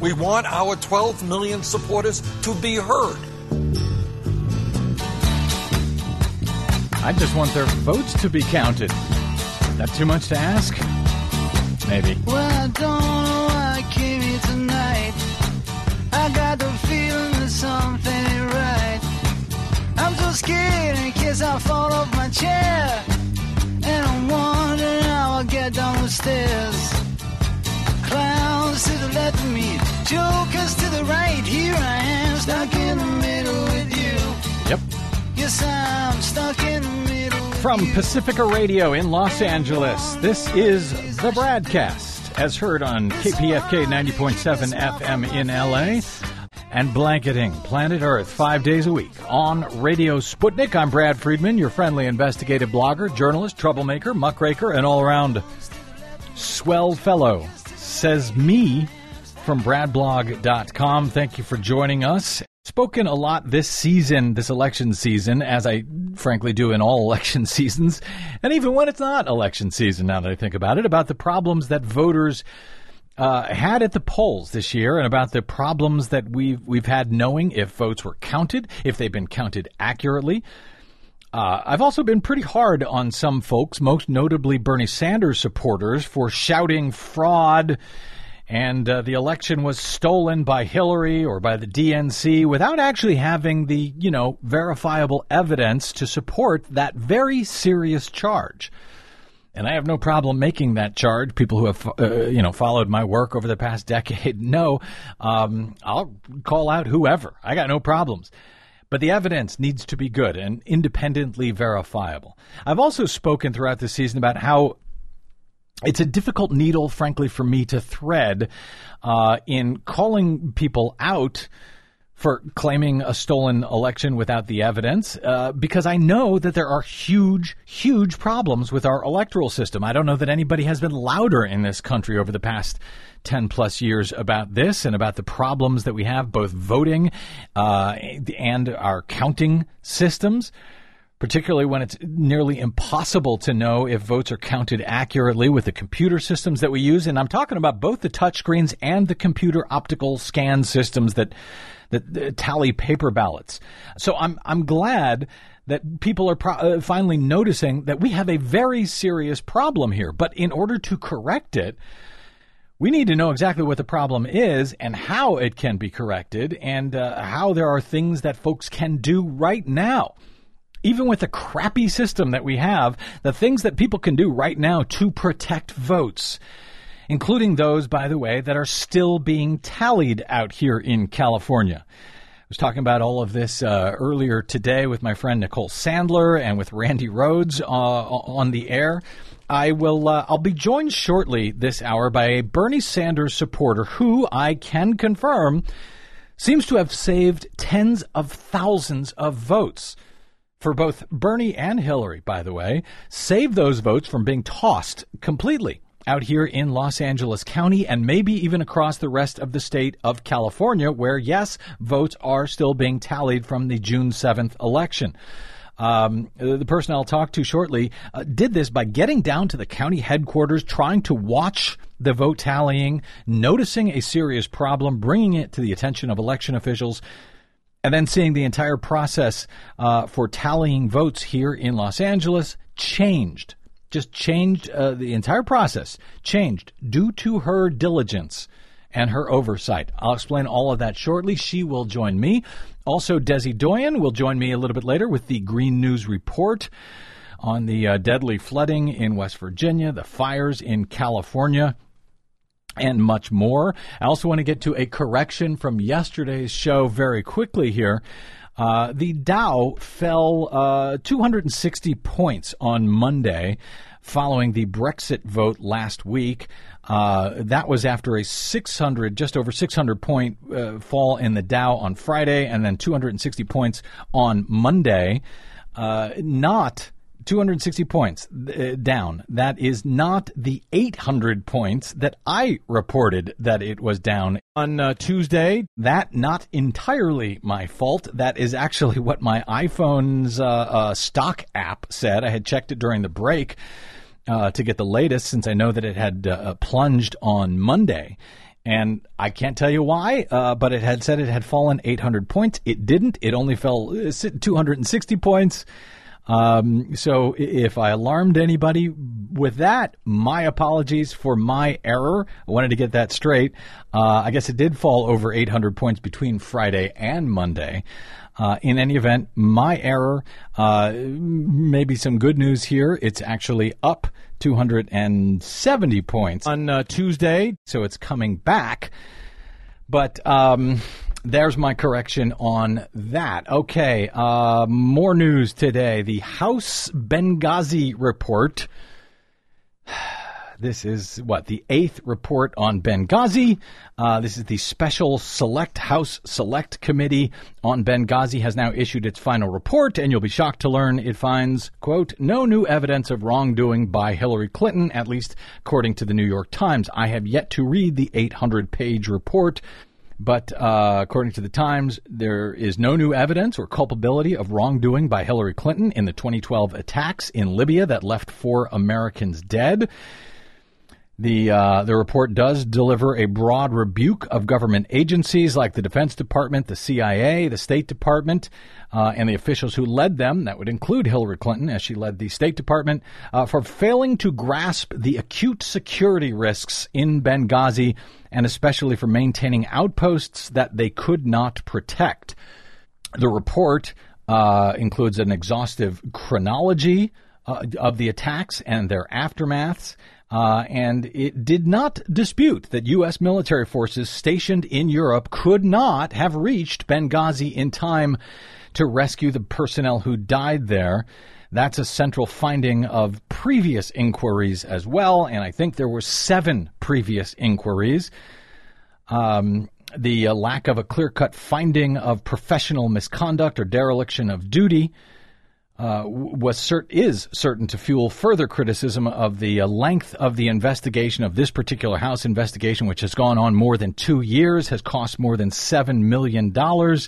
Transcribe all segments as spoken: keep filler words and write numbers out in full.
We want our twelve million supporters to be heard. I just want their votes to be counted. That too much to ask? Maybe. Well, I don't know why I came here tonight. I got the feeling that something ain't right. I'm so scared in case I fall off my chair. And I'm wondering how I'll get down the stairs. Clowns to the left of me, jokers to the right. Here I am, stuck in the middle with you. Yep. Yes, I'm stuck in the middle with From you. Pacifica Radio in Los Angeles, this is The Bradcast, as heard on K P F K ninety point seven F M in L A, and blanketing planet Earth five days a week on Radio Sputnik. I'm Brad Friedman, your friendly investigative blogger, journalist, troublemaker, muckraker, and all-around swell fellow. Says me from brad blog dot com. Thank you for joining us. Spoken a lot this season, this election season, as I frankly do in all election seasons, and even when it's not election season, now that I think about it, about the problems that voters uh, had at the polls this year, and about the problems that we've we've had knowing if votes were counted, if they've been counted accurately. Uh, I've also been pretty hard on some folks, most notably Bernie Sanders supporters, for shouting fraud and uh, the election was stolen by Hillary or by the D N C without actually having the, you know, verifiable evidence to support that very serious charge. And I have no problem making that charge. People who have, uh, you know, followed my work over the past decade know um, I'll call out whoever. I got no problems. But the evidence needs to be good and independently verifiable. I've also spoken throughout the season about how it's a difficult needle, frankly, for me to thread uh, in calling people out for claiming a stolen election without the evidence, uh, because I know that there are huge, huge problems with our electoral system. I don't know that anybody has been louder in this country over the past ten plus years about this and about the problems that we have, both voting uh, and our counting systems, particularly when it's nearly impossible to know if votes are counted accurately with the computer systems that we use. And I'm talking about both the touchscreens and the computer optical scan systems that that, that tally paper ballots. So I'm I'm glad that people are pro- uh, finally noticing that we have a very serious problem here. But in order to correct it, we need to know exactly what the problem is and how it can be corrected, and uh, how there are things that folks can do right now. Even with the crappy system that we have, the things that people can do right now to protect votes, including those, by the way, that are still being tallied out here in California. I was talking about all of this uh, earlier today with my friend Nicole Sandler and with Randy Rhodes uh, on the air. I will. Uh, I'll be joined shortly this hour by a Bernie Sanders supporter who I can confirm seems to have saved tens of thousands of votes for both Bernie and Hillary, by the way, saved those votes from being tossed completely out here in Los Angeles County and maybe even across the rest of the state of California, where, yes, votes are still being tallied from the June seventh election. Um, the person I'll talk to shortly uh, did this by getting down to the county headquarters, trying to watch the vote tallying, noticing a serious problem, bringing it to the attention of election officials, and then seeing the entire process uh, for tallying votes here in Los Angeles changed. Just changed uh, the entire process, changed due to her diligence and her oversight. I'll explain all of that shortly. She will join me. Also, Desi Doyen will join me a little bit later with the Green News Report on the uh, deadly flooding in West Virginia, the fires in California, and much more. I also want to get to a correction from yesterday's show very quickly here. Uh, the Dow fell uh, two hundred sixty points on Monday following the Brexit vote last week. Uh, that was after a six hundred, just over six hundred point uh, fall in the Dow on Friday, and then two hundred sixty points on Monday. Uh, not two hundred sixty points uh, down. That is not the eight hundred points that I reported that it was down on uh, Tuesday. That not entirely my fault. That is actually what my iPhone's uh, uh, stock app said. I had checked it during the break uh, to get the latest, since I know that it had uh, plunged on Monday. And I can't tell you why, uh, but it had said it had fallen eight hundred points. It didn't. It only fell two hundred sixty points. Um, so if I alarmed anybody with that, my apologies for my error. I wanted to get that straight. Uh, I guess it did fall over eight hundred points between Friday and Monday. Uh, in any event, my error. Uh, maybe some good news here. It's actually up two hundred seventy points on uh, Tuesday, so it's coming back. But um, there's my correction on that. Okay, uh, more news today. The House Benghazi report. This is, what, the eighth report on Benghazi. Uh, this is the Special Select House Select Committee on Benghazi has now issued its final report, and you'll be shocked to learn it finds, quote, no new evidence of wrongdoing by Hillary Clinton, at least according to the New York Times. I have yet to read the eight hundred page report, but uh, according to the Times, there is no new evidence or culpability of wrongdoing by Hillary Clinton in the twenty twelve attacks in Libya that left four Americans dead. The uh, the report does deliver a broad rebuke of government agencies like the Defense Department, the C I A, the State Department, uh, and the officials who led them. That would include Hillary Clinton, as she led the State Department, uh, for failing to grasp the acute security risks in Benghazi, and especially for maintaining outposts that they could not protect. The report uh, includes an exhaustive chronology uh, of the attacks and their aftermaths. Uh, and it did not dispute that U S military forces stationed in Europe could not have reached Benghazi in time to rescue the personnel who died there. That's a central finding of previous inquiries as well, and I think there were seven previous inquiries. Um, the uh, lack of a clear-cut finding of professional misconduct or dereliction of duty Uh, was cert- is certain to fuel further criticism of the uh, length of the investigation of this particular House investigation, which has gone on more than two years, has cost more than seven million dollars.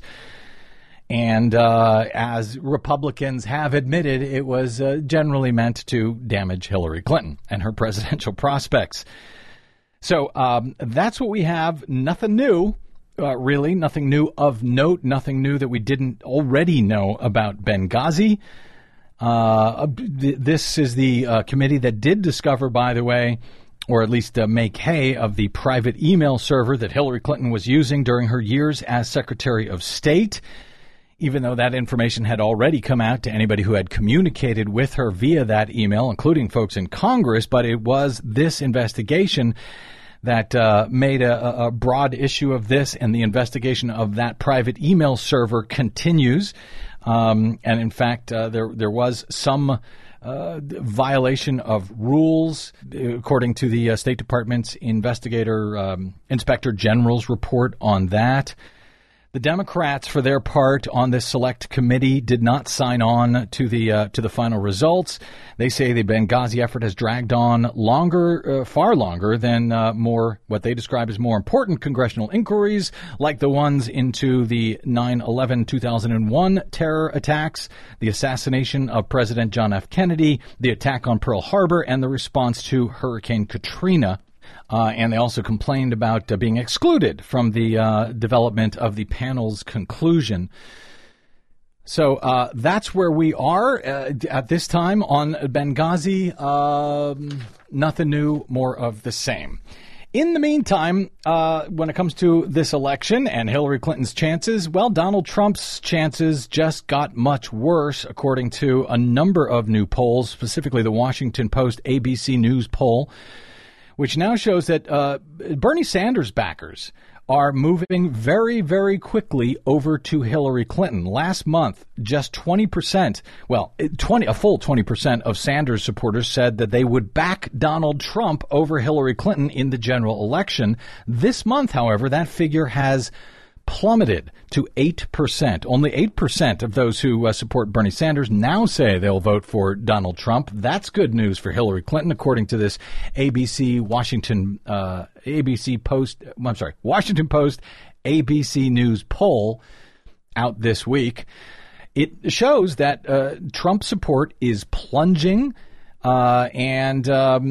And uh, as Republicans have admitted, it was uh, generally meant to damage Hillary Clinton and her presidential prospects. So um, that's what we have. Nothing new. Uh, really, nothing new of note, nothing new that we didn't already know about Benghazi. Uh, th- this is the uh, committee that did discover, by the way, or at least uh, make hay of the private email server that Hillary Clinton was using during her years as Secretary of State, even though that information had already come out to anybody who had communicated with her via that email, including folks in Congress. But it was this investigation that uh, made a, a broad issue of this, and the investigation of that private email server continues. Um, and in fact, uh, there there was some uh, violation of rules, according to the uh, State Department's investigator, um, Inspector General's report on that. The Democrats, for their part, on this select committee, did not sign on to the uh, to the final results. They say the Benghazi effort has dragged on longer, uh, far longer than uh, more what they describe as more important congressional inquiries, like the ones into the nine eleven two thousand one terror attacks, the assassination of President John F. Kennedy, the attack on Pearl Harbor, and the response to Hurricane Katrina. Uh, and they also complained about uh, being excluded from the uh, development of the panel's conclusion. So uh, that's where we are uh, at this time on Benghazi. Um, nothing new, more of the same. In the meantime, uh, when it comes to this election and Hillary Clinton's chances, well, Donald Trump's chances just got much worse, according to a number of new polls, specifically the Washington Post A B C News poll, which now shows that uh, Bernie Sanders backers are moving very, very quickly over to Hillary Clinton. Last month, just twenty percent, well, twenty, a full twenty percent of Sanders supporters said that they would back Donald Trump over Hillary Clinton in the general election. This month, however, that figure has plummeted to eight percent. Only eight percent of those who uh, support Bernie Sanders now say they'll vote for Donald Trump. That's good news for Hillary Clinton, according to this A B C Washington, uh, A B C Post, I'm sorry, Washington Post A B C News poll out this week. It shows that uh, Trump support is plunging, uh, and um,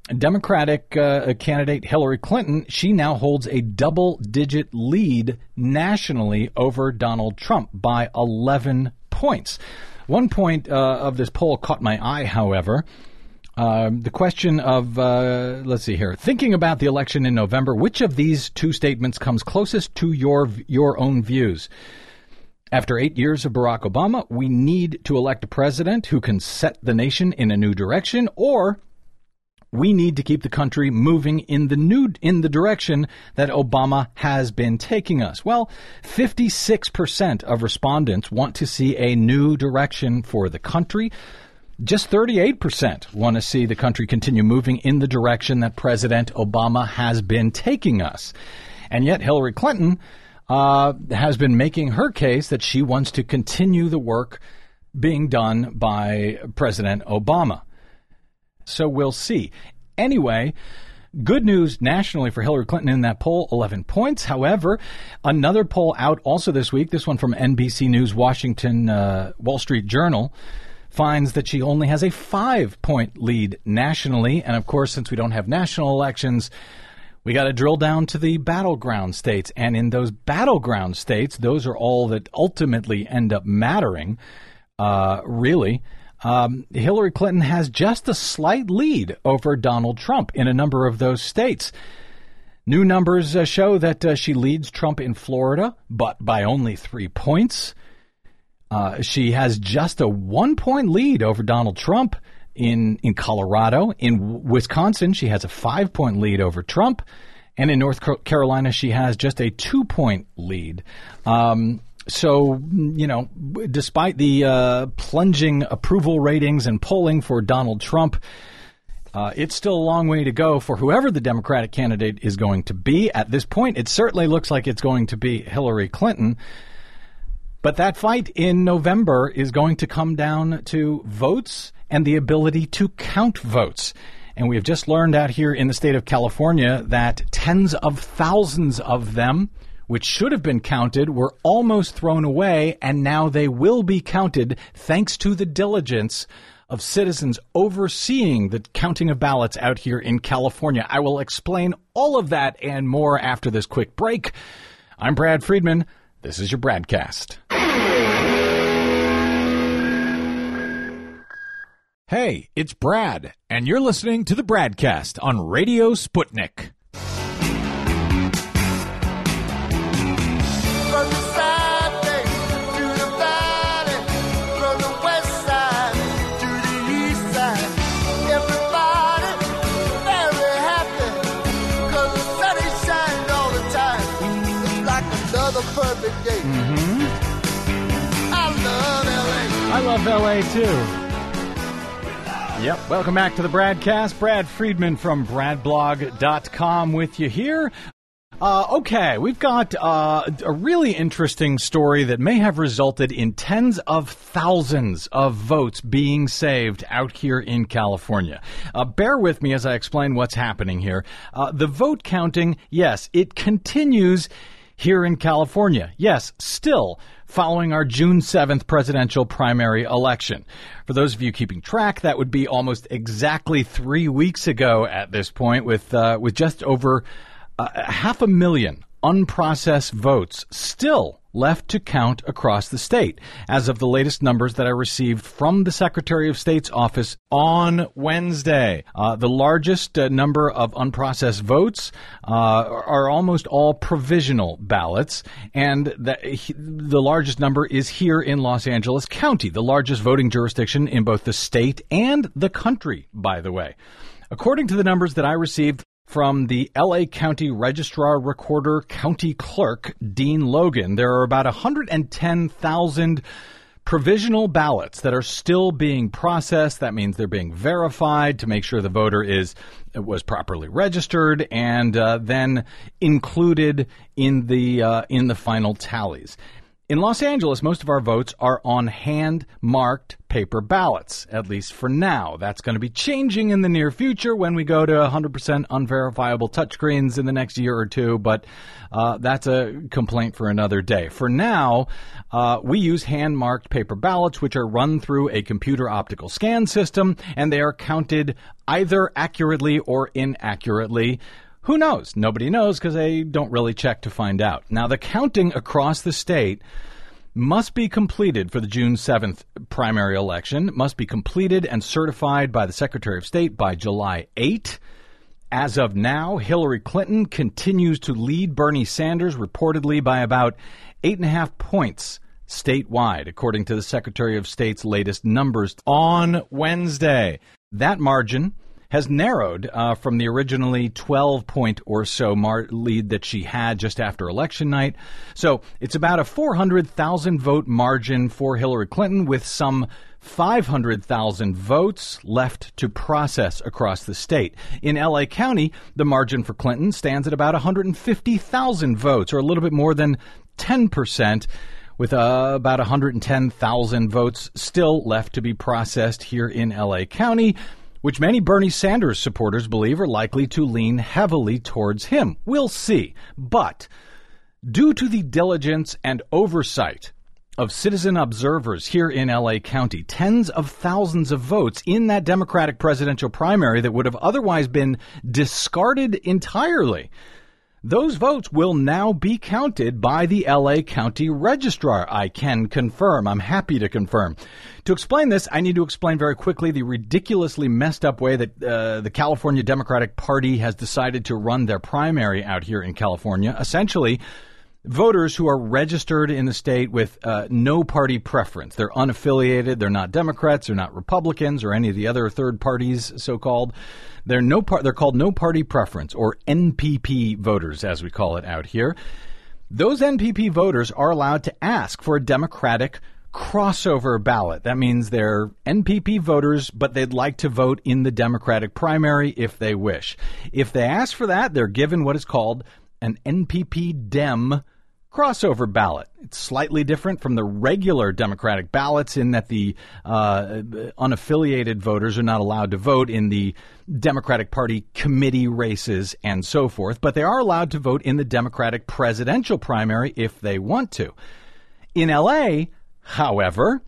Democratic uh, candidate Hillary Clinton, she now holds a double-digit lead nationally over Donald Trump by eleven points. One point uh, of this poll caught my eye, however. Uh, the question of, uh, let's see here, thinking about the election in November, which of these two statements comes closest to your your own views? After eight years of Barack Obama, we need to elect a president who can set the nation in a new direction, or we need to keep the country moving in the new in the direction that Obama has been taking us. Well, fifty-six percent of respondents want to see a new direction for the country. Just thirty-eight percent want to see the country continue moving in the direction that President Obama has been taking us. And yet Hillary Clinton uh, has been making her case that she wants to continue the work being done by President Obama. So we'll see. Anyway, good news nationally for Hillary Clinton in that poll, eleven points. However, another poll out also this week, this one from N B C News, Washington, uh, Wall Street Journal, finds that she only has a five-point lead nationally. And, of course, since we don't have national elections, we got to drill down to the battleground states. And in those battleground states, those are all that ultimately end up mattering, uh, really. Um, Hillary Clinton has just a slight lead over Donald Trump in a number of those states. New numbers uh, show that uh, she leads Trump in Florida, but by only three points. Uh, she has just a one-point lead over Donald Trump in, in Colorado. In Wisconsin, she has a five-point lead over Trump. And in North Carolina, she has just a two-point lead. Um So, you know, despite the uh, plunging approval ratings and polling for Donald Trump, uh, it's still a long way to go for whoever the Democratic candidate is going to be. At this point, it certainly looks like it's going to be Hillary Clinton. But that fight in November is going to come down to votes and the ability to count votes. And we have just learned out here in the state of California that tens of thousands of them, which should have been counted, were almost thrown away, and now they will be counted thanks to the diligence of citizens overseeing the counting of ballots out here in California. I will explain all of that and more after this quick break. I'm Brad Friedman. This is your Bradcast. Hey, it's Brad, and you're listening to the Bradcast on Radio Sputnik. Perfect day. Mm-hmm. I love L A. I love L A too. Yep. Welcome back to the Bradcast. Brad Friedman from brad blog dot com with you here. Uh, okay, we've got uh, a really interesting story that may have resulted in tens of thousands of votes being saved out here in California. Uh, bear with me as I explain what's happening here. Uh, the vote counting, yes, it continues here in California. Yes, still following our June seventh presidential primary election. For those of you keeping track, that would be almost exactly three weeks ago at this point, with uh, with just over uh, half a million unprocessed votes still left to count across the state, as of the latest numbers that I received from the Secretary of State's office on Wednesday. Uh, the largest uh, number of unprocessed votes uh, are almost all provisional ballots, and the, the largest number is here in Los Angeles County, the largest voting jurisdiction in both the state and the country, by the way. According to the numbers that I received from the L A County Registrar Recorder County Clerk, Dean Logan, there are about one hundred ten thousand provisional ballots that are still being processed. That means they're being verified to make sure the voter is was properly registered and uh, then included in the uh, in the final tallies. In Los Angeles, most of our votes are on hand-marked paper ballots, at least for now. That's going to be changing in the near future when we go to one hundred percent unverifiable touchscreens in the next year or two, but uh, that's a complaint for another day. For now, uh, we use hand-marked paper ballots, which are run through a computer optical scan system, and they are counted either accurately or inaccurately. Who knows? Nobody knows because they don't really check to find out. Now, the counting across the state must be completed for the June seventh primary election, must be completed and certified by the Secretary of State by July eighth. As of now, Hillary Clinton continues to lead Bernie Sanders reportedly by about eight and a half points statewide, according to the Secretary of State's latest numbers on Wednesday. That margin has narrowed uh, from the originally twelve-point or so mar- lead that she had just after election night. So it's about a four hundred thousand vote margin for Hillary Clinton, with some five hundred thousand votes left to process across the state. In L A County, the margin for Clinton stands at about one hundred fifty thousand votes, or a little bit more than ten percent, with uh, about one hundred ten thousand votes still left to be processed here in L A County, which many Bernie Sanders supporters believe are likely to lean heavily towards him. We'll see. But due to the diligence and oversight of citizen observers here in L A County, tens of thousands of votes in that Democratic presidential primary that would have otherwise been discarded entirely, those votes will now be counted by the L A County Registrar. I can confirm. I'm happy to confirm. To explain this, I need to explain very quickly the ridiculously messed up way that uh, the California Democratic Party has decided to run their primary out here in California. Essentially, voters who are registered in the state with uh, no party preference. They're unaffiliated. They're not Democrats. They're not Republicans or any of the other third parties, so-called. They're no par- They're called no party preference, or N P P voters, as we call it out here. Those N P P voters are allowed to ask for a Democratic crossover ballot. That means they're N P P voters, but they'd like to vote in the Democratic primary if they wish. If they ask for that, they're given what is called an N P P Dem crossover ballot. It's slightly different from the regular Democratic ballots in that the uh, unaffiliated voters are not allowed to vote in the Democratic Party committee races and so forth, but they are allowed to vote in the Democratic presidential primary if they want to. In L A, however,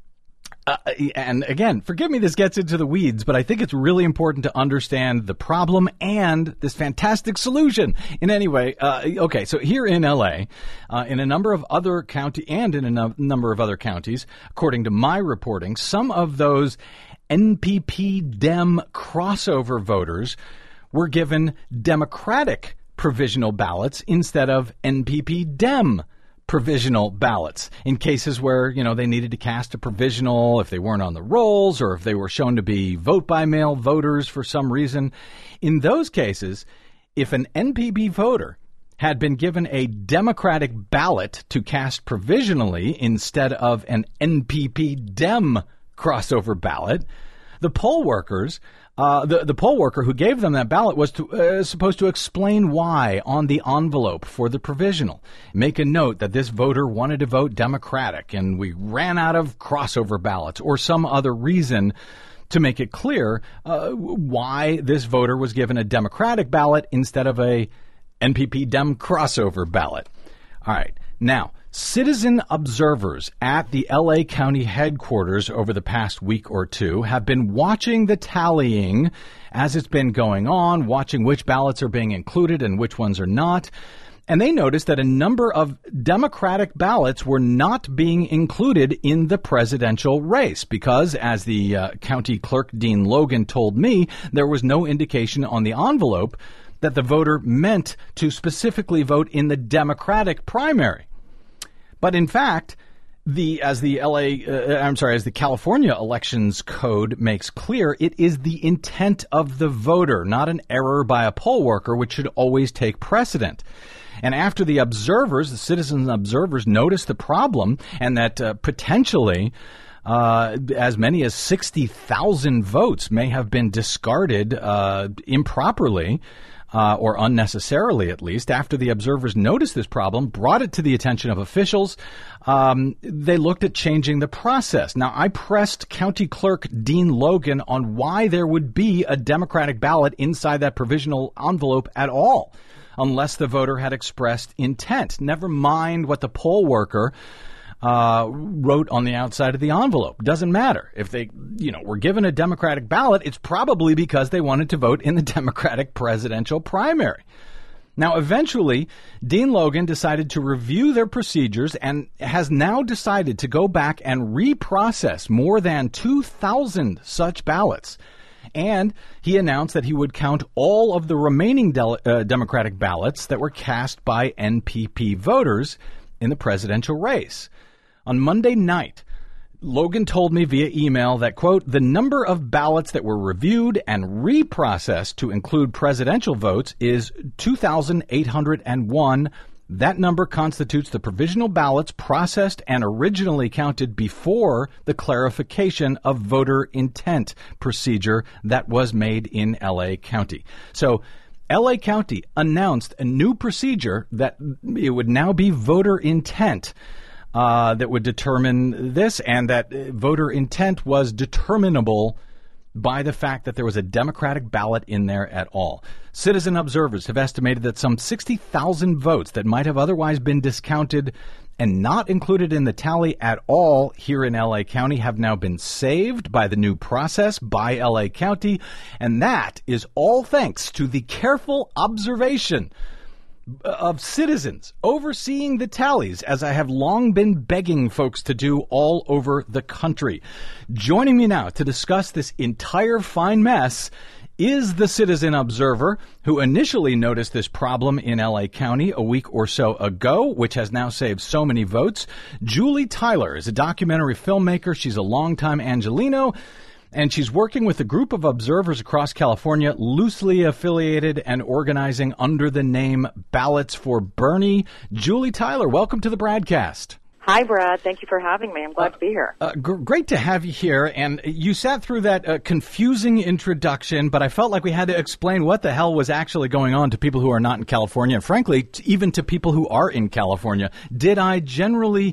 Uh, and again, forgive me, this gets into the weeds, but I think it's really important to understand the problem and this fantastic solution. In any way, uh, okay, so here in L A, uh, in a number of other county and in a no- number of other counties, according to my reporting, some of those N P P Dem crossover voters were given Democratic provisional ballots instead of N P P Dem provisional ballots in cases where, you know, they needed to cast a provisional if they weren't on the rolls or if they were shown to be vote-by-mail voters for some reason. In those cases, if an N P P voter had been given a Democratic ballot to cast provisionally instead of an N P P Dem crossover ballot, the poll workers Uh, the, the poll worker who gave them that ballot was to, uh, supposed to explain why on the envelope for the provisional. Make a note that this voter wanted to vote Democratic and we ran out of crossover ballots, or some other reason to make it clear uh, why this voter was given a Democratic ballot instead of a N P P Dem crossover ballot. All right. Now, citizen observers at the L A County headquarters over the past week or two have been watching the tallying as it's been going on, watching which ballots are being included and which ones are not. And they noticed that a number of Democratic ballots were not being included in the presidential race because, as the uh, county clerk, Dean Logan, told me, there was no indication on the envelope that the voter meant to specifically vote in the Democratic primary. But in fact, the as the L A, uh, I'm sorry, as the California Elections Code makes clear, it is the intent of the voter, not an error by a poll worker, which should always take precedent. And after the observers, the citizen observers, noticed the problem and that uh, potentially uh, as many as sixty thousand votes may have been discarded uh, improperly, uh, or unnecessarily at least. After the observers noticed this problem, brought it to the attention of officials, um, they looked at changing the process. Now, I pressed County Clerk Dean Logan on why there would be a Democratic ballot inside that provisional envelope at all, unless the voter had expressed intent. Never mind what the poll worker uh, wrote on the outside of the envelope. Doesn't matter. If they, you know, were given a Democratic ballot, it's probably because they wanted to vote in the Democratic presidential primary. Now, eventually, Dean Logan decided to review their procedures and has now decided to go back and reprocess more than two thousand such ballots. And he announced that he would count all of the remaining del- uh, Democratic ballots that were cast by N P P voters in the presidential race. On Monday night, Logan told me via email that, quote, the number of ballots that were reviewed and reprocessed to include presidential votes is two thousand eight hundred one. That number constitutes the provisional ballots processed and originally counted before the clarification of voter intent procedure that was made in L A County. So L A County announced a new procedure that it would now be voter intent uh, that would determine this, and that voter intent was determinable by the fact that there was a Democratic ballot in there at all. Citizen observers have estimated that some sixty thousand votes that might have otherwise been discounted and not included in the tally at all here in L A County have now been saved by the new process by L A County, and that is all thanks to the careful observation of citizens overseeing the tallies, as I have long been begging folks to do all over the country. Joining me now to discuss this entire fine mess is the citizen observer who initially noticed this problem in L A County a week or so ago, which has now saved so many votes. Julie Tyler is a documentary filmmaker. She's a longtime Angelino, and she's working with a group of observers across California, loosely affiliated and organizing under the name Ballots for Bernie. Julie Tyler, welcome to the Bradcast. Hi, Brad. Thank you for having me. I'm glad uh, to be here. Uh, g- great to have you here. And you sat through that uh, confusing introduction, but I felt like we had to explain what the hell was actually going on to people who are not in California, and frankly, t- even to people who are in California. Did I generally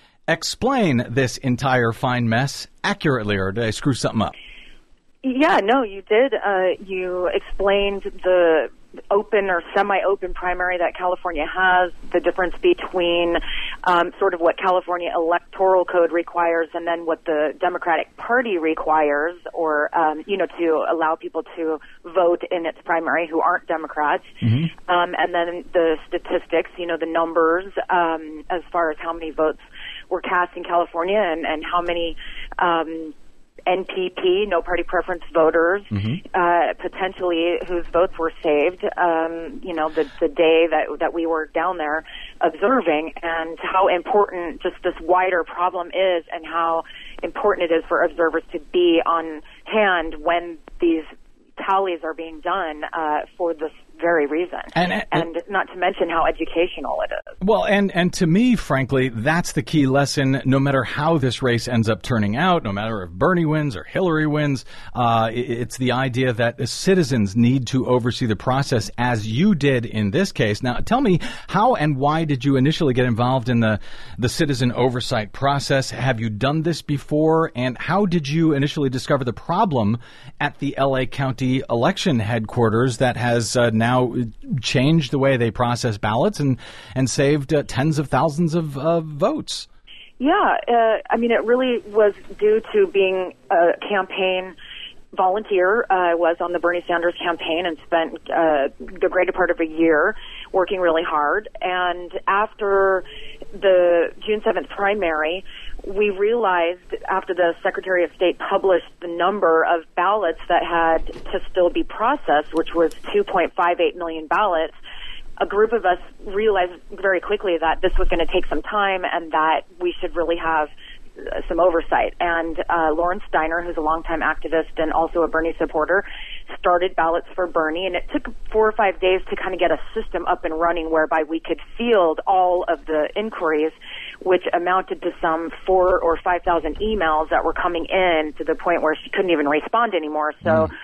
explain this entire fine mess accurately, or did I screw something up? Yeah, no, you did. Uh, you explained the open or semi-open primary that California has, the difference between um, sort of what California electoral code requires and then what the Democratic Party requires, or, um, you know, to allow people to vote in its primary who aren't Democrats. Mm-hmm. Um, and then the statistics, you know, the numbers um, as far as how many votes were cast in California and, and how many um, N P P, no party preference voters, mm-hmm. uh, potentially whose votes were saved, um, you know, the, the day that, that we were down there observing, and how important just this wider problem is, and how important it is for observers to be on hand when these tallies are being done uh, for this very reason, and, and, and not to mention how educational it is. Well, and, and to me, frankly, that's the key lesson. No matter how this race ends up turning out, no matter if Bernie wins or Hillary wins, uh, it's the idea that the citizens need to oversee the process, as you did in this case. Now, tell me, how and why did you initially get involved in the, the citizen oversight process? Have you done this before? And how did you initially discover the problem at the L A County election headquarters that has uh, now changed the way they process ballots and, and saved uh, tens of thousands of uh, votes? Yeah, uh, I mean, it really was due to being a campaign volunteer. Uh, I was on the Bernie Sanders campaign and spent uh, the greater part of a year working really hard. And after the June seventh primary, we realized after the Secretary of State published the number of ballots that had to still be processed, which was two point five eight million ballots, a group of us realized very quickly that this was going to take some time and that we should really have some oversight. And uh, Lauren Steiner, who's a longtime activist and also a Bernie supporter, started Ballots for Bernie, and it took four or five days to kind of get a system up and running whereby we could field all of the inquiries, which amounted to some four or five thousand emails that were coming in to the point where she couldn't even respond anymore. So mm.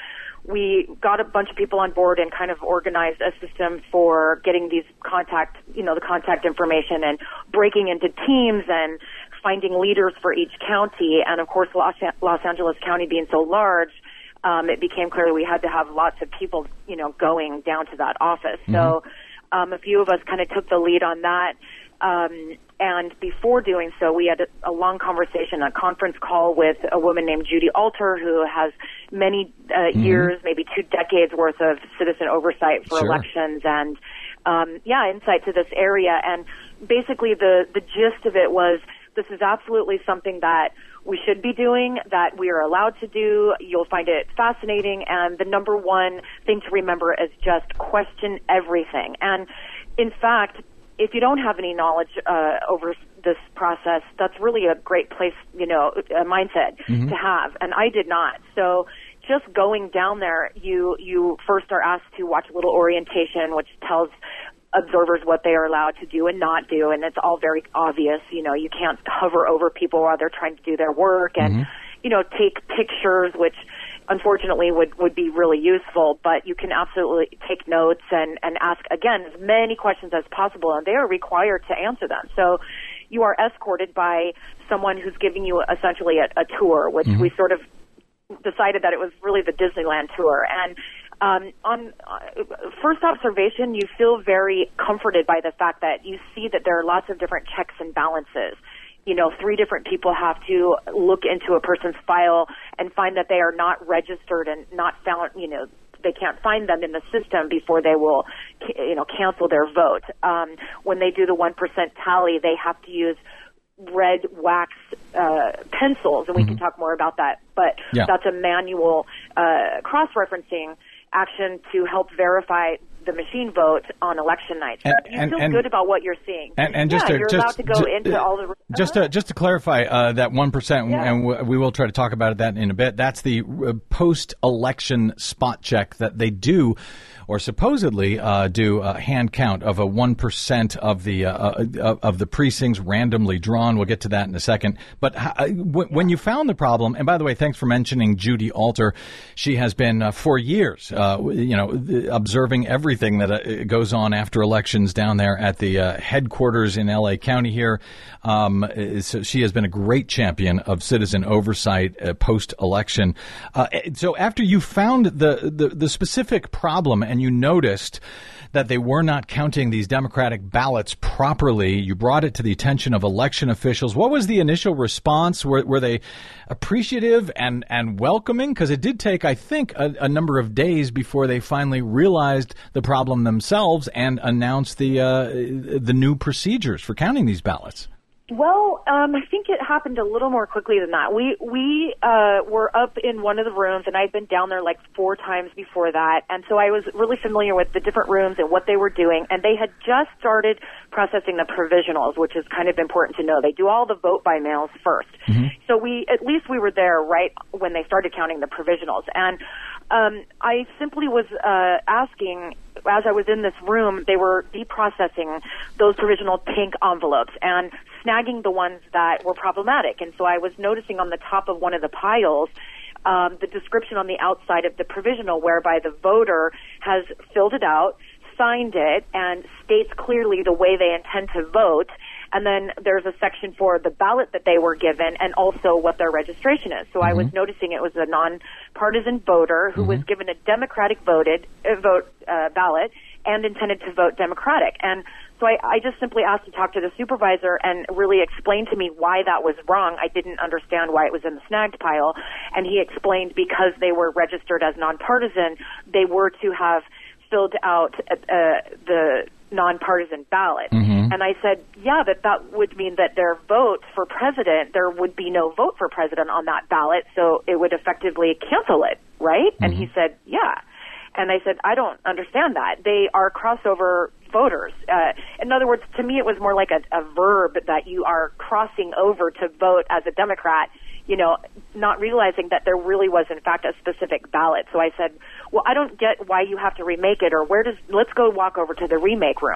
we got a bunch of people on board and kind of organized a system for getting these contact, you know, the contact information and breaking into teams and finding leaders for each county. And of course, Los, Los Angeles County being so large, um, it became clear that we had to have lots of people, you know, going down to that office. Mm-hmm. So um, a few of us kind of took the lead on that. Um, and before doing so, we had a, a long conversation, a conference call with a woman named Judy Alter, who has many uh, mm-hmm. years, maybe two decades worth of citizen oversight for sure. elections and, um, yeah, insight to this area. And basically the, the gist of it was this is absolutely something that we should be doing, that we are allowed to do. You'll find it fascinating. And the number one thing to remember is just question everything. And in fact, if you don't have any knowledge uh, over this process, that's really a great place, you know, a mindset mm-hmm. to have. And I did not. So just going down there, you you first are asked to watch a little orientation, which tells observers what they are allowed to do and not do. And it's all very obvious. You know, you can't hover over people while they're trying to do their work and, mm-hmm. you know, take pictures, which unfortunately would, would be really useful, but you can absolutely take notes and, and ask, again, as many questions as possible, and they are required to answer them. So you are escorted by someone who's giving you essentially a, a tour, which mm-hmm. we sort of decided that it was really the Disneyland tour. And um, on uh, first observation, you feel very comforted by the fact that you see that there are lots of different checks and balances. You know, three different people have to look into a person's file and find that they are not registered and not found, you know, they can't find them in the system before they will, you know, cancel their vote. Um, when they do the one percent tally, they have to use red wax uh, pencils, and we mm-hmm. can talk more about that. But yeah. that's a manual uh, cross-referencing action to help verify the machine vote on election night. So and, you and, feel and, good about what you're seeing. And, and just yeah, to, you're just, allowed to go just, into all the... Just to, just to clarify, uh, that one percent, yeah. and w- we will try to talk about that in a bit, that's the uh, post-election spot check that they do, or supposedly uh, do a hand count of a one percent of the uh, uh, of the precincts randomly drawn. We'll get to that in a second. But uh, w- when you found the problem, and by the way, thanks for mentioning Judy Alter. She has been uh, for years, uh, you know, observing everything that uh, goes on after elections down there at the uh, headquarters in L A County here. Um, so she has been a great champion of citizen oversight uh, post-election. Uh, so after you found the, the, the specific problem and you noticed that they were not counting these Democratic ballots properly, you brought it to the attention of election officials. What was the initial response? Were, were they appreciative and, and welcoming? Because it did take, I think, a, a number of days before they finally realized the problem themselves and announced the uh, the new procedures for counting these ballots. Well, um, I think it happened a little more quickly than that. We we uh, were up in one of the rooms, and I'd been down there like four times before that, and so I was really familiar with the different rooms and what they were doing, and they had just started processing the provisionals, which is kind of important to know. They do all the vote by mails first. Mm-hmm. So we, at least we were there right when they started counting the provisionals, and um, I simply was uh, asking, as I was in this room, they were deprocessing those provisional pink envelopes and snagging the ones that were problematic. And so I was noticing on the top of one of the piles um, the description on the outside of the provisional whereby the voter has filled it out, signed it, and states clearly the way they intend to vote. And then there's a section for the ballot that they were given and also what their registration is. So mm-hmm. I was noticing it was a nonpartisan voter who mm-hmm. was given a Democratic voted uh, vote uh, ballot and intended to vote Democratic. And so I, I just simply asked to talk to the supervisor and really explain to me why that was wrong. I didn't understand why it was in the snagged pile. And he explained because they were registered as nonpartisan, they were to have filled out uh, the nonpartisan ballot. Mm-hmm. And I said, yeah, that that would mean that their vote for president, there would be no vote for president on that ballot, so it would effectively cancel it, right? Mm-hmm. And he said, yeah. And I said, I don't understand that. They are crossover voters. Uh, in other words, to me, it was more like a, a verb that you are crossing over to vote as a Democrat, you know, not realizing that there really was, in fact, a specific ballot. So I said, well, I don't get why you have to remake it, or where does, let's go walk over to the remake room.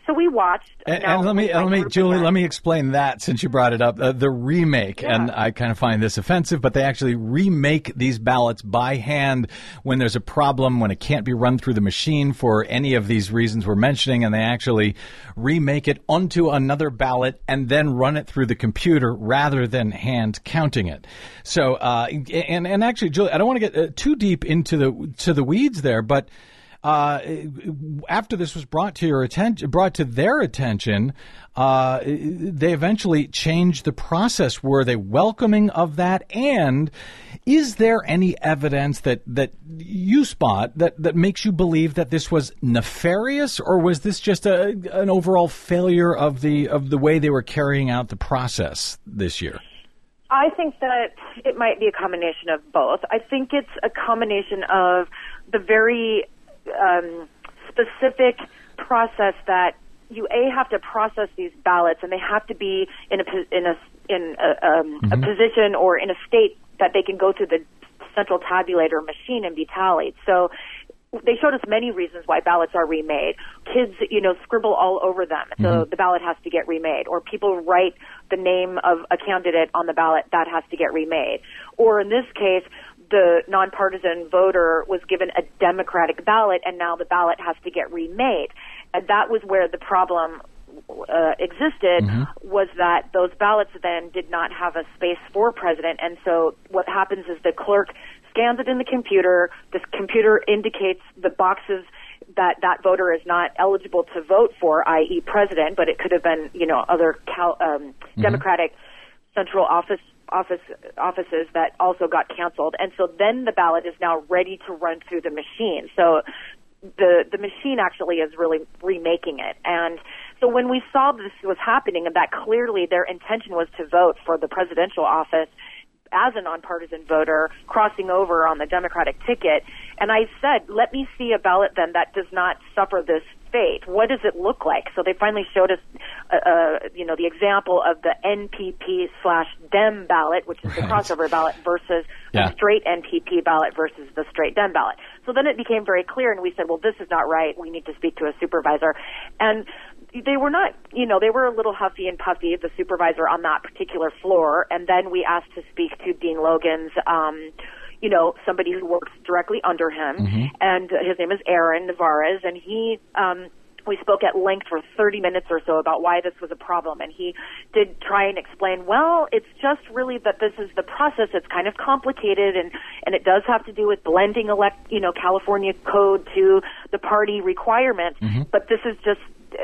so we watched. And, and let me, let me, Julie, let me explain that since you brought it up. Uh, the remake, yeah. and I kind of find this offensive, but they actually remake these ballots by hand when there's a problem, when it can't be run through the machine for any of these reasons we're mentioning, and they actually remake it onto another ballot and then run it through the computer rather than hand counting it. So, uh, and, and actually, Julie, I don't want to get uh, too deep into the, to the weeds there, but Uh, after this was brought to your attention, brought to their attention, uh, they eventually changed the process. Were they welcoming of that? And is there any evidence that, that you spot that, that makes you believe that this was nefarious, or was this just a, an overall failure of the of the way they were carrying out the process this year? I think that it might be a combination of both. I think it's a combination of the very Um, specific process that you a have to process these ballots, and they have to be in a in a in a, um, mm-hmm. a position or in a state that they can go through the central tabulator machine and be tallied. So they showed us many reasons why ballots are remade. Kids, you know, scribble all over them, so mm-hmm. the ballot has to get remade. Or people write the name of a candidate on the ballot, that has to get remade. Or in this case, the nonpartisan voter was given a Democratic ballot, and now the ballot has to get remade. And that was where the problem uh, existed, mm-hmm. was that those ballots then did not have a space for president. And so what happens is the clerk scans it in the computer. The computer indicates the boxes that that voter is not eligible to vote for, that is president, but it could have been, you know, other cal- um, mm-hmm. Democratic central office office offices that also got canceled. And so then the ballot is now ready to run through the machine. So the the machine actually is really remaking it. And so when we saw this was happening, and that clearly their intention was to vote for the presidential office as a nonpartisan voter, crossing over on the Democratic ticket, and I said, let me see a ballot then that does not suffer this fate. What does it look like? So they finally showed us, uh, uh, you know, the example of the N P P slash Dem ballot, which is right. the crossover ballot, versus yeah. the straight N P P ballot versus the straight Dem ballot. So then it became very clear, and we said, well, this is not right. We need to speak to a supervisor. And they were not, you know, they were a little huffy and puffy, the supervisor on that particular floor. And then we asked to speak to Dean Logan's, um, you know, somebody who works directly under him, mm-hmm. and his name is Aaron Navarez, and he, um, we spoke at length for thirty minutes or so about why this was a problem, and he did try and explain, well, it's just really that this is the process. It's kind of complicated, and, and it does have to do with blending elect, you know, California code to the party requirements, mm-hmm. but this is just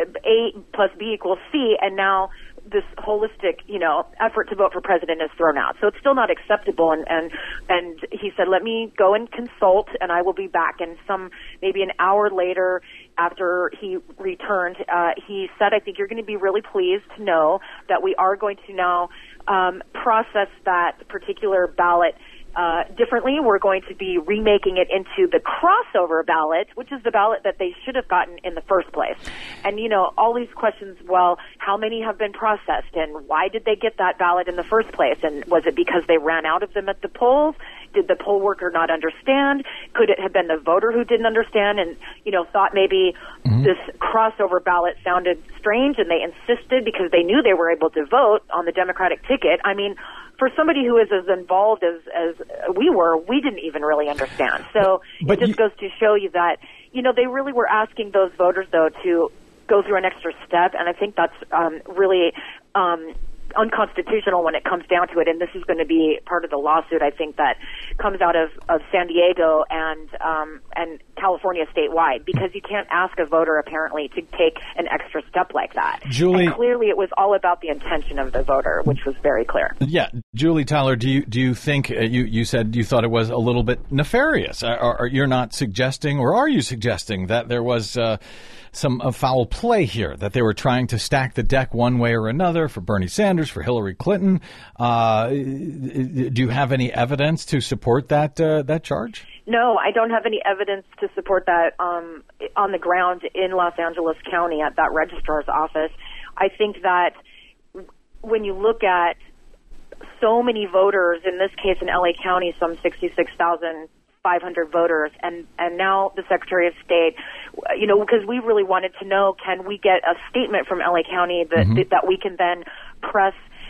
A plus B equals C, and now this holistic, you know, effort to vote for president is thrown out. So it's still not acceptable. And, and, and he said, let me go and consult, and I will be back. And some, maybe an hour later, after he returned, uh, he said, I think you're going to be really pleased to know that we are going to now um, process that particular ballot Uh, differently. We're going to be remaking it into the crossover ballot, which is the ballot that they should have gotten in the first place. And, you know, all these questions, well, how many have been processed, and why did they get that ballot in the first place? And was it because they ran out of them at the polls? Did the poll worker not understand? Could it have been the voter who didn't understand and, you know, thought maybe mm-hmm. this crossover ballot sounded strange, and they insisted because they knew they were able to vote on the Democratic ticket? I mean, for somebody who is as involved as, as we were, we didn't even really understand. So but it just you, goes to show you that, you know, they really were asking those voters, though, to go through an extra step, and I think that's um, really um, unconstitutional when it comes down to it, and this is going to be part of the lawsuit, I think, that comes out of, of San Diego and um, and California statewide, because you can't ask a voter, apparently, to take an extra step like that. Julie, and clearly it was all about the intention of the voter, which was very clear. Yeah. Julie Tyler, do you do you think, uh, you, you said you thought it was a little bit nefarious. Are, are, you're not suggesting, or are you suggesting that there was uh, some uh, foul play here, that they were trying to stack the deck one way or another for Bernie Sanders, for Hillary Clinton? Uh, do you have any evidence to support that uh, that charge? No, I don't have any evidence to support that um, on the ground in Los Angeles County at that registrar's office. I think that when you look at so many voters, in this case in L A County, some sixty-six thousand five hundred voters, and, and now the Secretary of State, you know, because we really wanted to know, can we get a statement from L A County that, mm-hmm. that we can then press,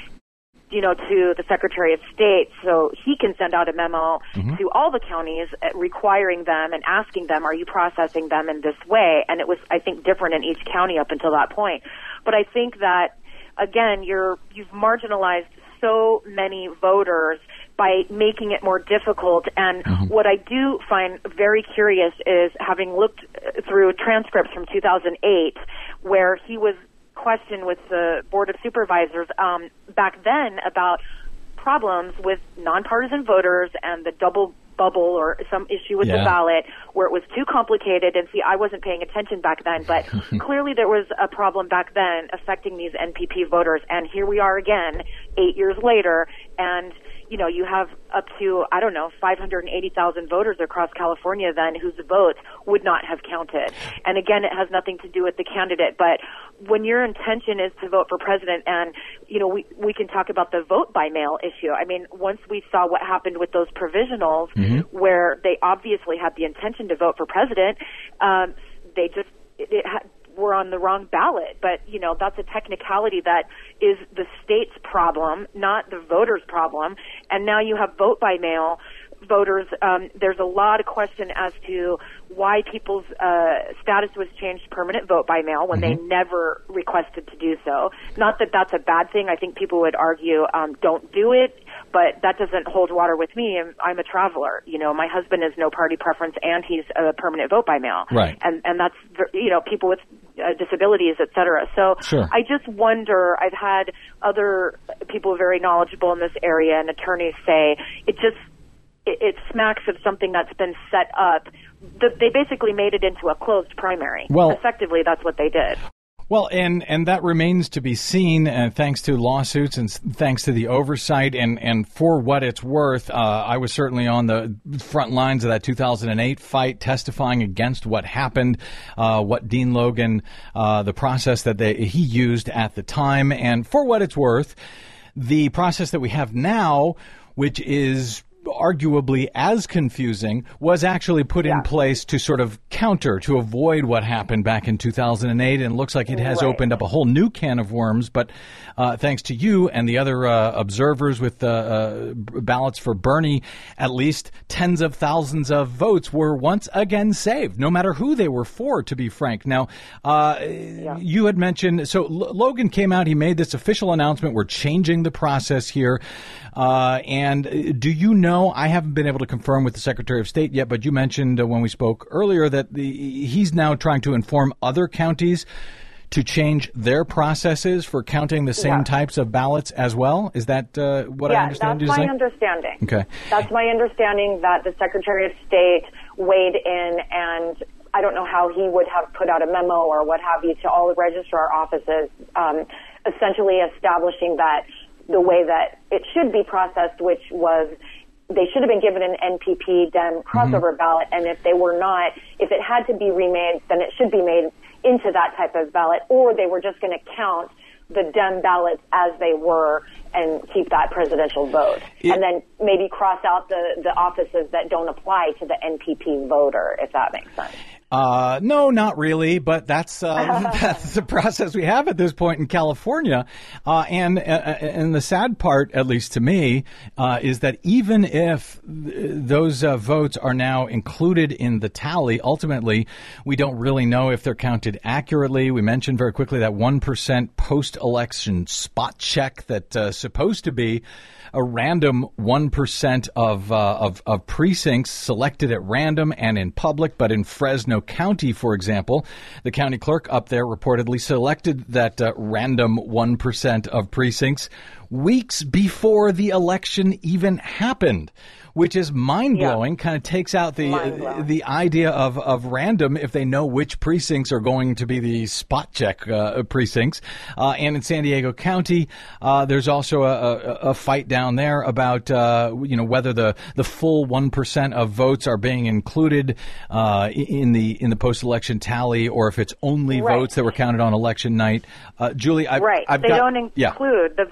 you know, to the Secretary of State so he can send out a memo mm-hmm. to all the counties requiring them and asking them, are you processing them in this way? And it was, I think, different in each county up until that point. But I think that, again, you're, you've marginalized so many voters by making it more difficult. And mm-hmm. what I do find very curious is, having looked through transcripts from two thousand eight where he was questioned with the Board of Supervisors um, back then about problems with nonpartisan voters and the double bubble or some issue with yeah. the ballot where it was too complicated. And see, I wasn't paying attention back then, but clearly there was a problem back then affecting these N P P voters. And here we are again, eight years later, and you know, you have up to, I don't know, five hundred eighty thousand voters across California then whose votes would not have counted. And again, it has nothing to do with the candidate, but when your intention is to vote for president, and, you know, we, we can talk about the vote by mail issue. I mean, once we saw what happened with those provisionals mm-hmm. where they obviously had the intention to vote for president, um, they just, it, it had, were on the wrong ballot. But, you know, that's a technicality that is the state's problem, not the voters' problem. And now you have vote by mail voters. Um, there's a lot of question as to why people's uh, status was changed to permanent vote by mail when mm-hmm. they never requested to do so. Not that that's a bad thing. I think people would argue, um, don't do it. But that doesn't hold water with me. I'm, I'm a traveler. You know, my husband is no party preference, and he's a permanent vote by mail. Right. And and that's, you know, people with uh, disabilities, et cetera. So sure. I just wonder. I've had other people very knowledgeable in this area and attorneys say it just it, it smacks of something that's been set up. The, they basically made it into a closed primary. Well, effectively, that's what they did. Well, and, and that remains to be seen, uh, thanks to lawsuits and thanks to the oversight. And, and for what it's worth, uh, I was certainly on the front lines of that two thousand eight fight, testifying against what happened, uh, what Dean Logan, uh, the process that they, he used at the time. And for what it's worth, the process that we have now, which is arguably as confusing, was actually put yeah. in place to sort of counter, to avoid what happened back in two thousand eight. And it looks like it has right. opened up a whole new can of worms. But uh, thanks to you and the other uh, observers with uh, uh, ballots for Bernie, at least tens of thousands of votes were once again saved, no matter who they were for, to be frank. Now, uh, yeah. you had mentioned, so L- Logan came out, he made this official announcement, we're changing the process here. Uh, and do you know, I haven't been able to confirm with the Secretary of State yet, but you mentioned uh, when we spoke earlier that the, he's now trying to inform other counties to change their processes for counting the same yeah. types of ballots as well? Is that uh, what yeah, I understand you to say? Yeah, that's my understanding. Okay. That's my understanding, that the Secretary of State weighed in, and I don't know how he would have put out a memo or what have you to all the registrar offices, um, essentially establishing that the way that it should be processed, which was they should have been given an N P P Dem crossover mm-hmm. ballot, and if they were not, if it had to be remade, then it should be made into that type of ballot, or they were just going to count the Dem ballots as they were and keep that presidential vote. It, and then maybe cross out the, the offices that don't apply to the N P P voter, if that makes sense. Uh, no, not really, but that's, uh, that's the process we have at this point in California. Uh, and, uh, and the sad part, at least to me, uh, is that even if th- those uh, votes are now included in the tally, ultimately, we don't really know if they're counted accurately. We mentioned very quickly that one percent post-election spot check that's uh, supposed to be a random one percent of, uh, of, of precincts selected at random and in public, but in Fresno County, for example, the county clerk up there reportedly selected that uh, random one percent of precincts weeks before the election even happened, which is mind-blowing, yeah. kind of takes out the uh, the idea of, of random if they know which precincts are going to be the spot check uh, precincts. Uh, and in San Diego County, uh, there's also a, a, a fight down there about, uh, you know, whether the, the full one percent of votes are being included uh, in the in the post-election tally, or if it's only right. votes that were counted on election night. Uh, Julie, I've, right. I've they got, don't include yeah. the vote by mail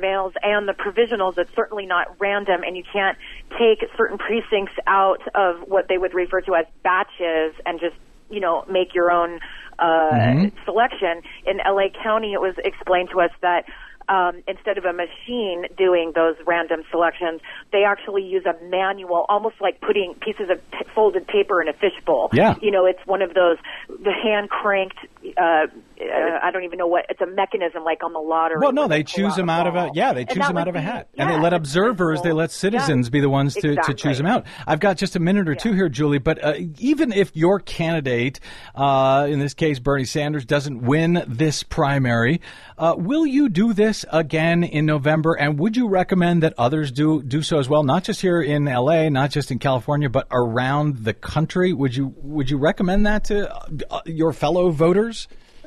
mails and the provisionals. It's certainly not random, and you can't take certain precincts out of what they would refer to as batches and just, you know, make your own uh, mm-hmm. selection. In L A County, it was explained to us that Um, instead of a machine doing those random selections, they actually use a manual, almost like putting pieces of t- folded paper in a fishbowl. Yeah. You know, it's one of those, the hand-cranked, uh, uh, I don't even know what, it's a mechanism like on the lottery. Well, no, they choose them out of a, yeah, they choose them out of a hat. And they let observers, they let citizens be the ones to, to choose them out. I've got just a minute or two here, Julie, but uh, even if your candidate, uh, in this case Bernie Sanders, doesn't win this primary, uh, will you do this again in November, and would you recommend that others do do so as well, not just here in L A, not just in California, but around the country? Would you would you recommend that to uh, your fellow voters?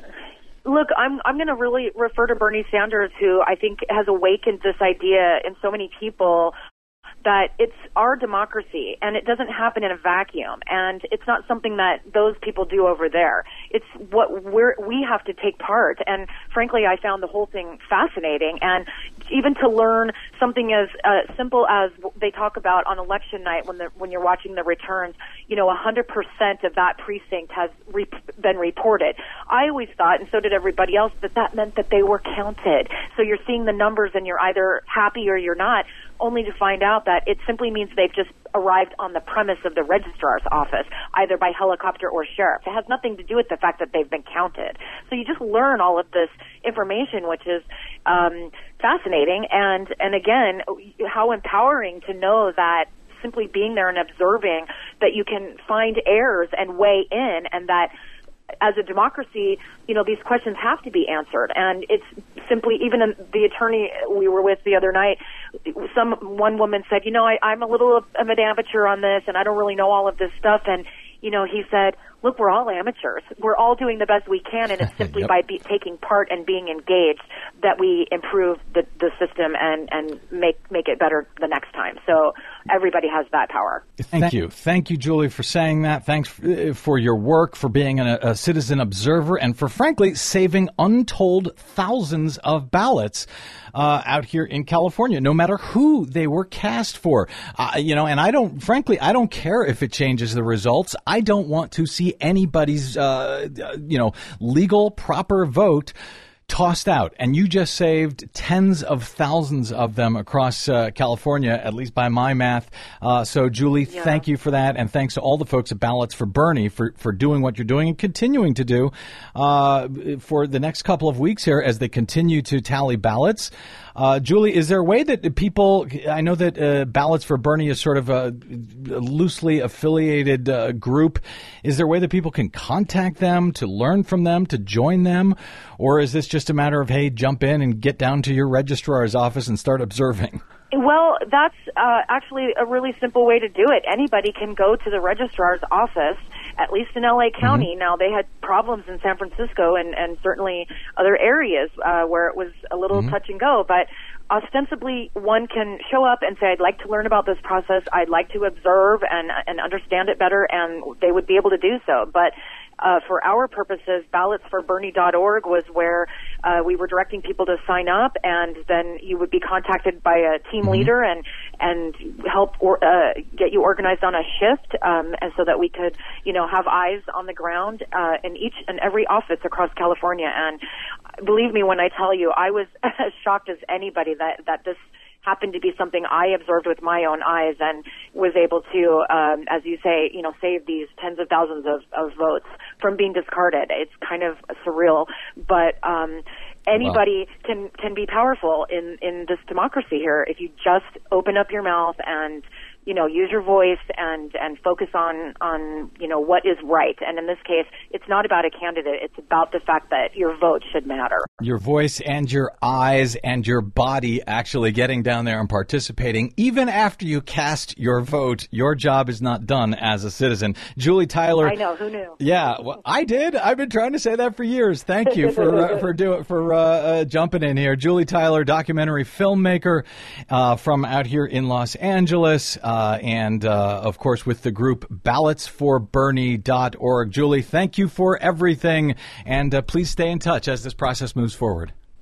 Look, I'm I'm going to really refer to Bernie Sanders, who I think has awakened this idea in so many people that it's our democracy and it doesn't happen in a vacuum, and it's not something that those people do over there. It's what we're, we have to take part, and frankly, I found the whole thing fascinating, and even to learn something as uh, simple as they talk about on election night when the, when you're watching the returns, you know, one hundred percent of that precinct has re- been reported. I always thought, and so did everybody else, that that meant that they were counted. So you're seeing the numbers and you're either happy or you're not, only to find out that it simply means they've just arrived on the premise of the registrar's office, either by helicopter or sheriff. It has nothing to do with the fact that they've been counted. So you just learn all of this information, which is um, fascinating. And, and again, how empowering to know that simply being there and observing that you can find errors and weigh in, and that as a democracy, you know, these questions have to be answered. And it's simply, even the attorney we were with the other night, some one woman said, you know, I, I'm a little of an amateur on this, and I don't really know all of this stuff. And, you know, he said, look, we're all amateurs. We're all doing the best we can, and it's simply yep. by be, taking part and being engaged that we improve the, the system and, and make make it better the next time. So everybody has that power. Thank you. Thank you, Julie, for saying that. Thanks for your work, for being a, a citizen observer, and for, frankly, saving untold thousands of ballots uh, out here in California, no matter who they were cast for. Uh, you know, and I don't, frankly, I don't care if it changes the results. I don't want to see anybody's, uh, you know, legal, proper vote tossed out. And you just saved tens of thousands of them across uh, California, at least by my math. Uh, so, Julie, yeah. thank you for that. And thanks to all the folks at Ballots for Bernie for, for doing what you're doing and continuing to do uh, for the next couple of weeks here as they continue to tally ballots. Uh, Julie, is there a way that people, I know that uh, Ballots for Bernie is sort of a, a loosely affiliated uh, group. Is there a way that people can contact them, to learn from them, to join them? Or is this just a matter of, hey, jump in and get down to your registrar's office and start observing? Well, that's uh, actually a really simple way to do it. Anybody can go to the registrar's office, at least in L A County. Mm-hmm. Now, they had problems in San Francisco and, and certainly other areas uh, where it was a little mm-hmm. touch and go. But ostensibly, one can show up and say, I'd like to learn about this process. I'd like to observe and, and understand it better, and they would be able to do so. But Uh, for our purposes, ballots for bernie dot org was where uh, we were directing people to sign up, and then you would be contacted by a team mm-hmm. leader and and help or, uh, get you organized on a shift, um, and so that we could, you know, have eyes on the ground uh, in each and every office across California. And believe me when I tell you, I was as shocked as anybody that that this happened to be something I observed with my own eyes, and was able to, um, as you say, you know, save these tens of thousands of, of votes from being discarded. It's kind of surreal, but um, anybody wow. can can be powerful in in this democracy here if you just open up your mouth and, you know, use your voice and, and focus on, on, you know, what is right. And in this case, it's not about a candidate. It's about the fact that your vote should matter. Your voice and your eyes and your body actually getting down there and participating. Even after you cast your vote, your job is not done as a citizen. Julie Tyler. I know. Who knew? Yeah, well, I did. I've been trying to say that for years. Thank you for uh, for do, for uh, uh, jumping in here. Julie Tyler, documentary filmmaker uh, from out here in Los Angeles. Uh, Uh, and, uh, of course, with the group ballots for bernie dot org. Julie, thank you for everything, and uh, please stay in touch as this process moves forward.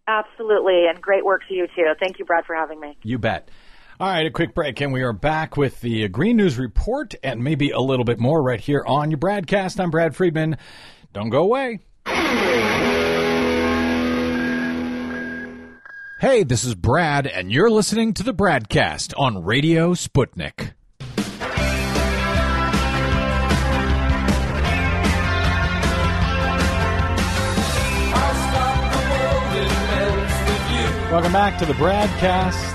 Absolutely, and great work to you, too. Thank you, Brad, for having me. You bet. All right, a quick break, and we are back with the Green News Report and maybe a little bit more right here on your Bradcast. I'm Brad Friedman. Don't go away. Hey, this is Brad, and you're listening to the Bradcast on Radio Sputnik. Welcome back to the Bradcast.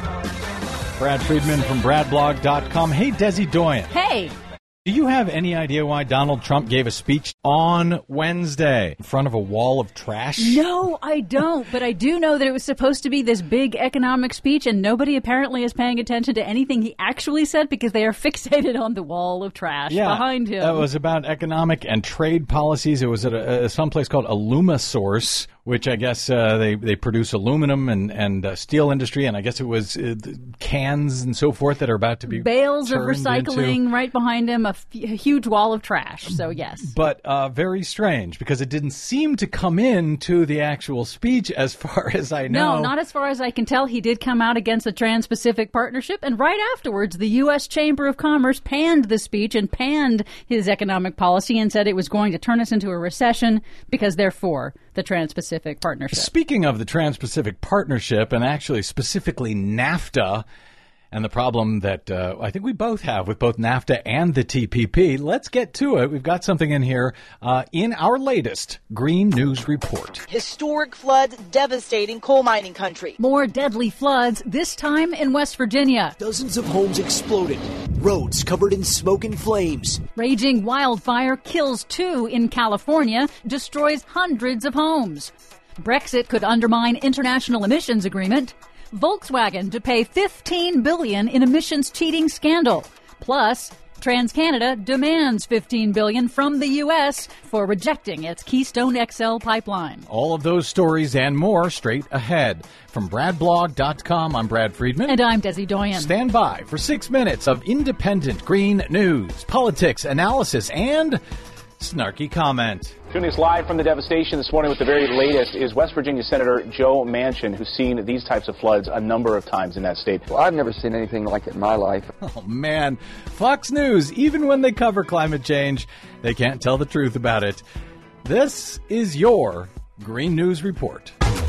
Brad Friedman from brad blog dot com. Hey, Desi Doyen. Hey. Do you have any idea why Donald Trump gave a speech on Wednesday in front of a wall of trash? No, I don't. But I do know that it was supposed to be this big economic speech, and nobody apparently is paying attention to anything he actually said because they are fixated on the wall of trash yeah, behind him. It was about economic and trade policies. It was at a, a someplace called Alumasource, which I guess uh, they, they produce aluminum and, and uh, steel industry, and I guess it was uh, cans and so forth that are about to be bales of recycling into. Right behind him, a, f- a huge wall of trash, so yes. But uh, very strange, because it didn't seem to come into the actual speech as far as I know. No, not as far as I can tell. He did come out against the Trans-Pacific Partnership, and right afterwards, the U S Chamber of Commerce panned the speech and panned his economic policy and said it was going to turn us into a recession because they're for the Trans-Pacific Partnership. Speaking of the Trans-Pacific Partnership, and actually specifically NAFTA, and the problem that uh, I think we both have with both NAFTA and the T P P, let's get to it. We've got something in here uh, in our latest Green News Report. Historic floods devastating coal mining country. More deadly floods, this time in West Virginia. Dozens of homes exploded. Roads covered in smoke and flames. Raging wildfire kills two in California, destroys hundreds of homes. Brexit could undermine international emissions agreement. Volkswagen to pay fifteen billion dollars in emissions cheating scandal. Plus, TransCanada demands fifteen billion dollars from the U S for rejecting its Keystone X L pipeline. All of those stories and more straight ahead. From brad blog dot com, I'm Brad Friedman. And I'm Desi Doyen. Stand by for six minutes of independent green news, politics, analysis, and snarky comment. Tuning us live from the devastation this morning with the very latest is West Virginia Senator Joe Manchin, who's seen these types of floods a number of times in that state. Well, I've never seen anything like it in my life. Oh, man. Fox News, even when they cover climate change, they can't tell the truth about it. This is your Green News Report.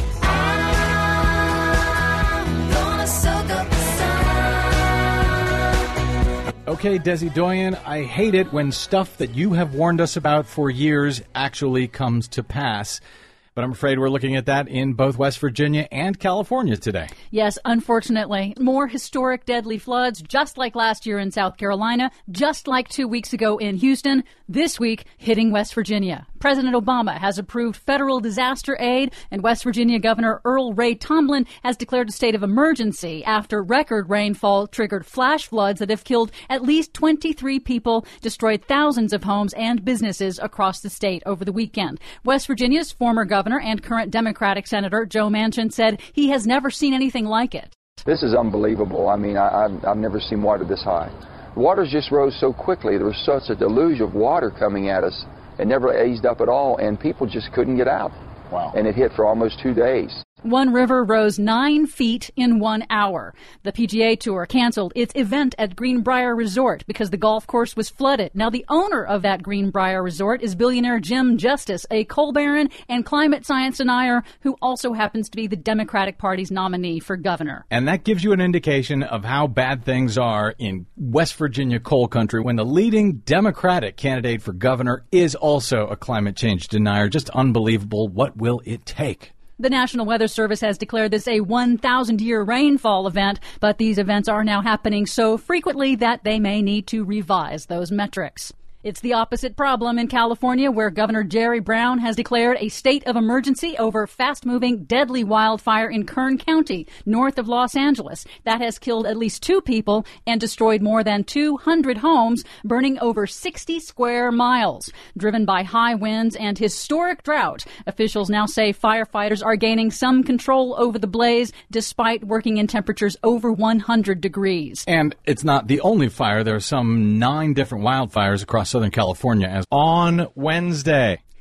Okay, Desi Doyen, I hate it when stuff that you have warned us about for years actually comes to pass. But I'm afraid we're looking at that in both West Virginia and California today. Yes, unfortunately. More historic deadly floods, just like last year in South Carolina, just like two weeks ago in Houston, this week hitting West Virginia. President Obama has approved federal disaster aid, and West Virginia Governor Earl Ray Tomblin has declared a state of emergency after record rainfall triggered flash floods that have killed at least twenty-three people, destroyed thousands of homes and businesses across the state over the weekend. West Virginia's former governor and current Democratic Senator Joe Manchin said he has never seen anything like it. This is unbelievable. I mean, I, I've, I've never seen water this high. The waters just rose so quickly. There was such a deluge of water coming at us. It never eased up at all, and people just couldn't get out. Wow. And it hit for almost two days. One river rose nine feet in one hour. The P G A Tour canceled its event at Greenbrier Resort because the golf course was flooded. Now, the owner of that Greenbrier Resort is billionaire Jim Justice, a coal baron and climate science denier who also happens to be the Democratic Party's nominee for governor. And that gives you an indication of how bad things are in West Virginia coal country when the leading Democratic candidate for governor is also a climate change denier. Just unbelievable. What will it take? The National Weather Service has declared this a one thousand year rainfall event, but these events are now happening so frequently that they may need to revise those metrics. It's the opposite problem in California, where Governor Jerry Brown has declared a state of emergency over fast-moving, deadly wildfire in Kern County, north of Los Angeles. That has killed at least two people and destroyed more than two hundred homes, burning over sixty square miles. Driven by high winds and historic drought, officials now say firefighters are gaining some control over the blaze, despite working in temperatures over one hundred degrees. And it's not the only fire. There are some nine different wildfires across Southern California as on Wednesday.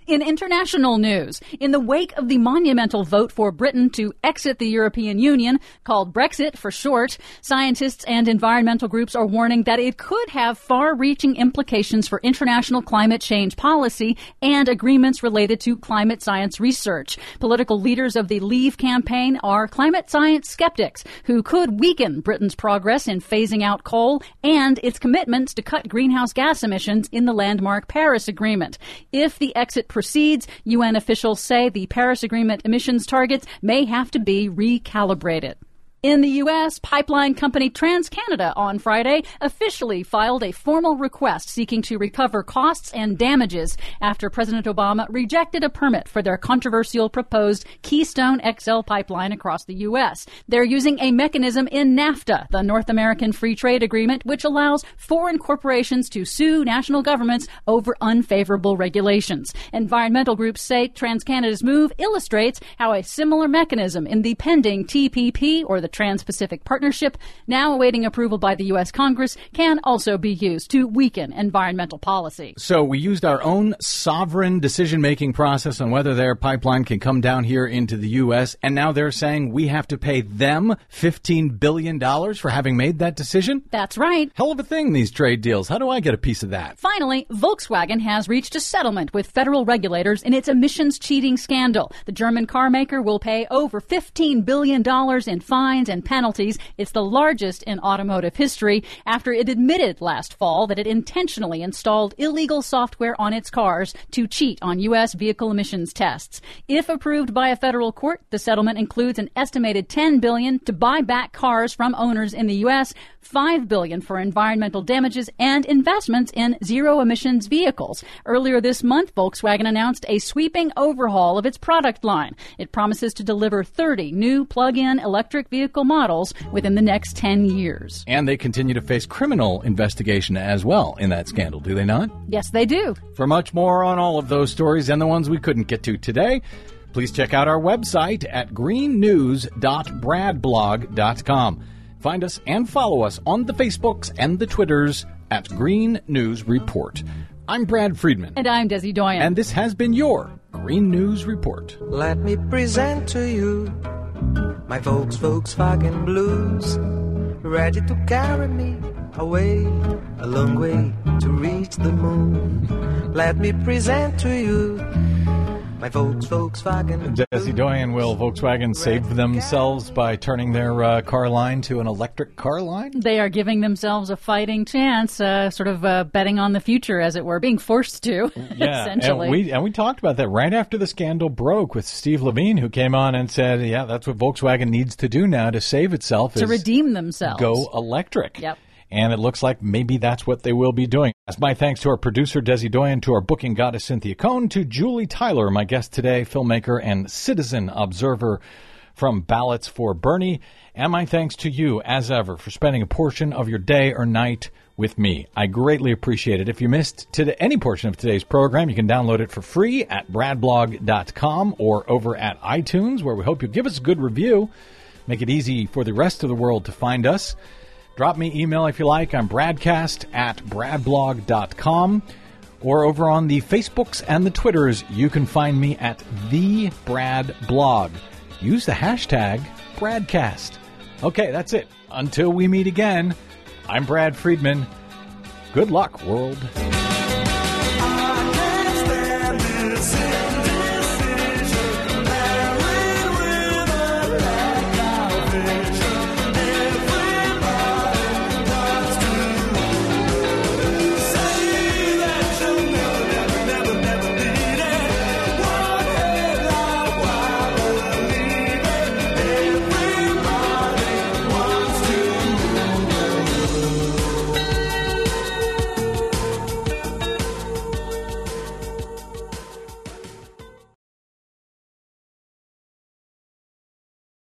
In international news, in the wake of the monumental vote for Britain to exit the European Union, called Brexit for short, scientists and environmental groups are warning that it could have far-reaching implications for international climate change policy and agreements related to climate science research. Political leaders of the Leave campaign are climate science skeptics who could weaken Britain's progress in phasing out coal and its commitments to cut greenhouse gas emissions in the landmark Paris Agreement. If the exit proceeds, U N officials say the Paris Agreement emissions targets may have to be recalibrated. In the U S, pipeline company TransCanada on Friday officially filed a formal request seeking to recover costs and damages after President Obama rejected a permit for their controversial proposed Keystone X L pipeline across the U S. They're using a mechanism in NAFTA, the North American Free Trade Agreement, which allows foreign corporations to sue national governments over unfavorable regulations. Environmental groups say TransCanada's move illustrates how a similar mechanism in the pending T P P, or the Trans-Pacific Partnership, now awaiting approval by the U S Congress, can also be used to weaken environmental policy. So we used our own sovereign decision-making process on whether their pipeline can come down here into the U S, and now they're saying we have to pay them fifteen billion dollars for having made that decision? That's right. Hell of a thing, these trade deals. How do I get a piece of that? Finally, Volkswagen has reached a settlement with federal regulators in its emissions cheating scandal. The German car maker will pay over fifteen billion dollars in fines and penalties. It's the largest in automotive history after it admitted last fall that it intentionally installed illegal software on its cars to cheat on U S vehicle emissions tests. If approved by a federal court, the settlement includes an estimated ten billion dollars to buy back cars from owners in the U S, five billion dollars for environmental damages, and investments in zero-emissions vehicles. Earlier this month, Volkswagen announced a sweeping overhaul of its product line. It promises to deliver thirty new plug-in electric vehicle models within the next ten years. And they continue to face criminal investigation as well in that scandal, do they not? Yes, they do. For much more on all of those stories and the ones we couldn't get to today, please check out our website at green news dot brad blog dot com. Find us and follow us on the Facebooks and the Twitters at Green News Report. I'm Brad Friedman. And I'm Desi Doyen. And this has been your Green News Report. Let me present to you my Volks, Volkswagen Blues, ready to carry me away, a long way to reach the moon. Let me present to you my Volks, Volkswagen Blues. Desi Doyen, will Volkswagen save themselves by turning their uh, car line to an electric car line? They are giving themselves a fighting chance, uh, sort of uh, betting on the future, as it were, being forced to, yeah, essentially. And we, and we talked about that right after the scandal broke with Steve Levine, who came on and said, yeah, that's what Volkswagen needs to do now to save itself. To is redeem themselves. Go electric. Yep. And it looks like maybe that's what they will be doing. That's my thanks to our producer, Desi Doyen, to our booking goddess, Cynthia Cohn, to Julie Tyler, my guest today, filmmaker and citizen observer from Ballots for Bernie. And my thanks to you, as ever, for spending a portion of your day or night with me. I greatly appreciate it. If you missed to any portion of today's program, you can download it for free at brad blog dot com or over at iTunes, where we hope you'll give us a good review. Make it easy for the rest of the world to find us. Drop me email if you like. I'm bradcast at brad blog dot com. Or over on the Facebooks and the Twitters, you can find me at the Brad Blog. Use the hashtag Bradcast. Okay, that's it. Until we meet again, I'm Brad Friedman. Good luck, world.